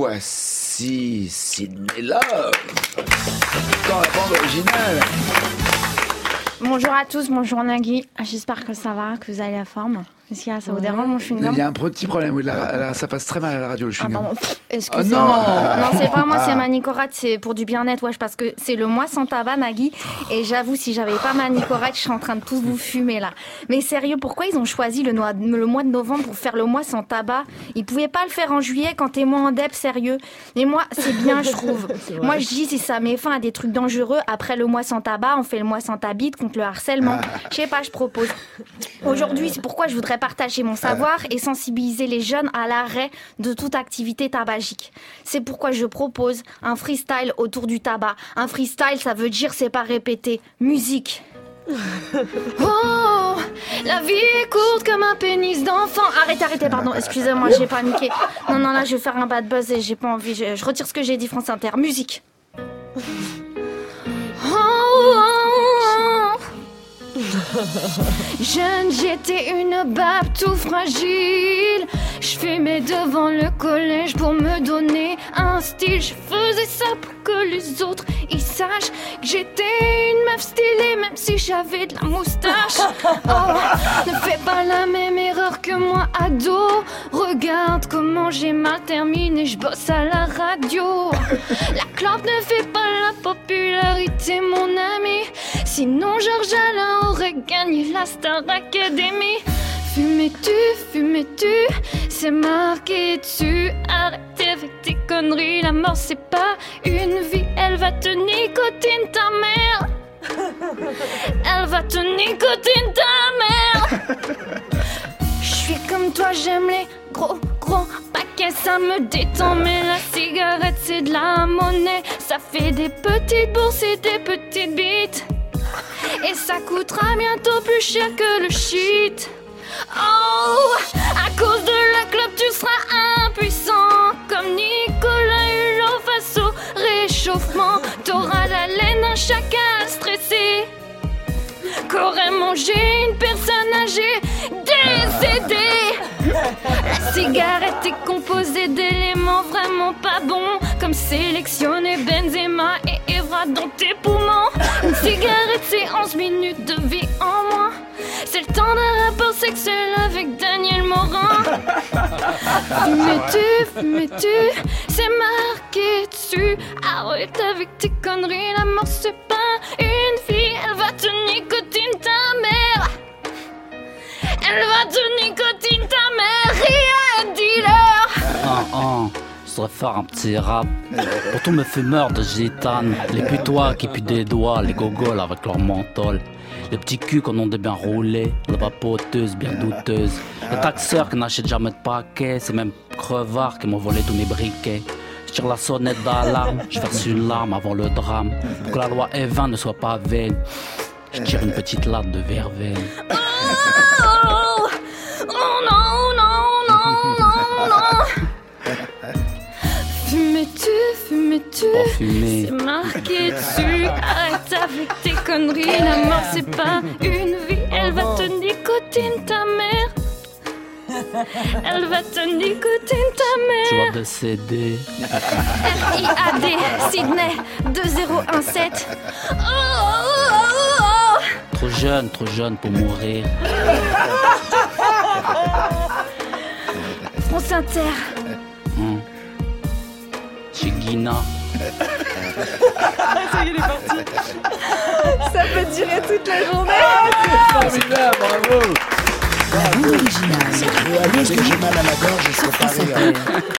Voici Sydney Love dans la bande originale. Bonjour à tous, bonjour Nagui. J'espère que ça va, que vous avez la forme. Est-ce que ça vous dérange mon chewing-gum? Il y a un petit problème, oui, ça passe très mal à la radio le chewing-gum. Pardon. Excusez-moi. Non, c'est pas moi, c'est ma Nicorette, c'est pour du bien-être, wesh, parce que c'est le mois sans tabac, Nagui. Et j'avoue, si j'avais pas ma Nicorette, je serais en train de tous vous fumer là. Mais sérieux, pourquoi ils ont choisi le mois de novembre pour faire le mois sans tabac? Ils pouvaient pas le faire en juillet quand t'es moins en dep, sérieux. Mais moi, c'est bien, je trouve. Moi, je dis, si ça met fin à des trucs dangereux, après le mois sans tabac, on fait le mois sans tabite contre le harcèlement. Je sais pas, je propose. Aujourd'hui, c'est pourquoi je voudrais partager mon savoir et sensibiliser les jeunes à l'arrêt de toute activité tabagique. C'est pourquoi je propose un freestyle autour du tabac. Un freestyle, ça veut dire c'est pas répété. Musique. Oh, la vie est courte comme un pénis d'enfant. Arrêtez, pardon, excusez-moi, j'ai paniqué. Non, là, je vais faire un bad buzz et j'ai pas envie. Je retire ce que j'ai dit, France Inter. Musique. Jeune, j'étais une babe tout fragile. Je fumais devant le collège pour me donner un style. Je faisais ça pour que les autres ils sachent que j'étais une meuf stylée, même si j'avais de la moustache. Oh, ne fais pas la même erreur que moi, ado. Regarde comment j'ai mal terminé, je bosse à la radio. La clope ne fait pas la popularité, mon ami. Sinon Georges Alain aurait gagné la Star Academy. Fumais-tu, c'est marqué dessus. Arrête avec tes conneries, la mort c'est pas une vie. Elle va te nicotine ta mère. Elle va te nicotine ta mère. Je suis comme toi, j'aime les gros paquets, ça me détend. Mais la cigarette c'est de la monnaie. Ça fait des petites bourses et des petites bites. Et ça coûtera bientôt plus cher que le shit. Oh, à cause de la clope tu seras impuissant. Comme Nicolas Hulot face au réchauffement. T'auras la laine d'un chacal stressé qu'aurait mangé une personne âgée décédée. La cigarette est composée d'éléments vraiment pas bons, comme sélectionner Benzema et Evra dans tes poumons. Une cigarette c'est 11 minutes de vie en moins. C'est le temps d'un rapport sexuel avec Daniel Morin. Fumais-tu, c'est marqué dessus. Arrête avec tes conneries, la mort c'est pas une fille. Elle va te nicotine ta mère. Elle va te nicotine ta mère. Rien dealer. Je voudrais faire un petit rap pour tous mes fumeurs de gitane, les putois qui puent des doigts, les gogoles avec leur menthol, les petits culs qu'on a bien roulés, les vapoteuses bien douteuses, les taxeurs qui n'achètent jamais de paquets, ces mêmes crevards qui m'ont volé tous mes briquets. Je tire la sonnette d'alarme, je verse une larme avant le drame, pour que la loi E20 ne soit pas vaine. Je tire une petite latte de verveine. Oh non. Fumais-tu, c'est marqué dessus. Arrête avec tes conneries, la mort c'est pas une vie. Elle va te nicotine ta mère. Elle va te nicotine ta mère. Tu vas décéder. FIAD, Sydney 2017. Trop jeune pour mourir. France Inter. Chez Guina. Ça y est, il est parti. Ça peut durer toute la journée. C'est formidable, bravo. La bande originale. Est-ce que j'ai mal à la gorge, je sais pas rire.